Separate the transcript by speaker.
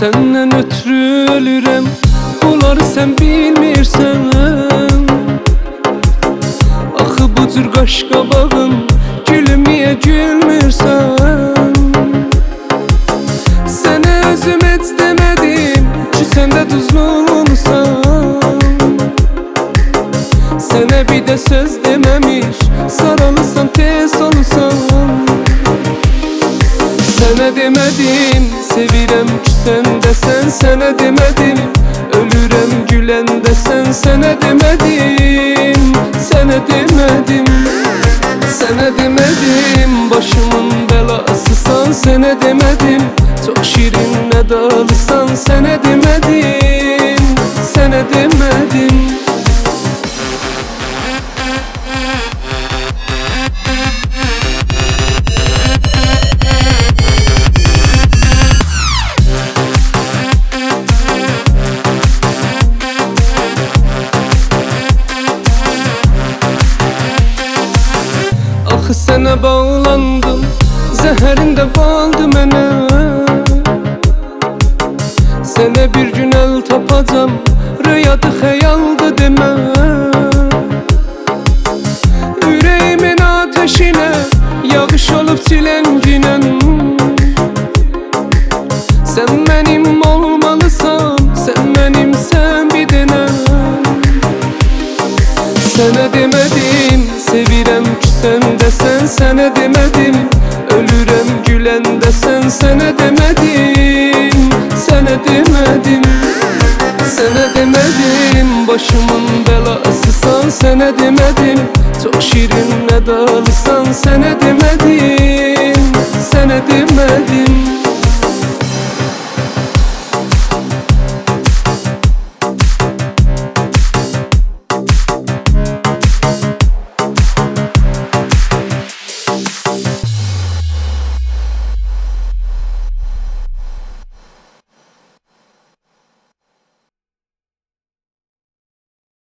Speaker 1: Səndən ötürü ölürəm, bunları sən bilmirsən. Axı bu cür qaşqabağın gülüm niyə gülmürsən? Sənə özüm heç demədim ki, sən də duzlu olmuşsan. Sənə bir də söz deməmiş, saralırsan tez olursan. Sənə demədim, sevirəm ki, sən desən. Sənə demədim, ölürəm güləndə sən. Sənə demədim, sənə demədim. Sənə demədim, başımın bəlasısan. Sənə demədim, çox şirin ədalısan. Sənə demədim, sənə demədim. Axı sənə bağlandım, zəhərində baldı mənə. Sənə bir gün əl tapacam, rüyadı xəyaldı demə. Ürəyimin ateşinə yağış olub çilənginən. Sən mənim olmalısan, sən mənimsən bir dənə. Sənə demədim, sevirəm ki, sən desən. Sənə demədim, ölürəm güləndə sən. Sənə demədim, sənə demədim. Sənə demədim, başımın bəlasısan. Sənə demədim, çox şirin ədalısan. Sənə demədim, sənə demədim.